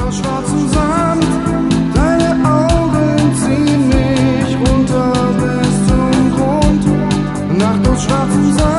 aus schwarzem Sand. Deine Augen ziehen mich runter bis zum Grund. Nacht aus schwarzem Sand.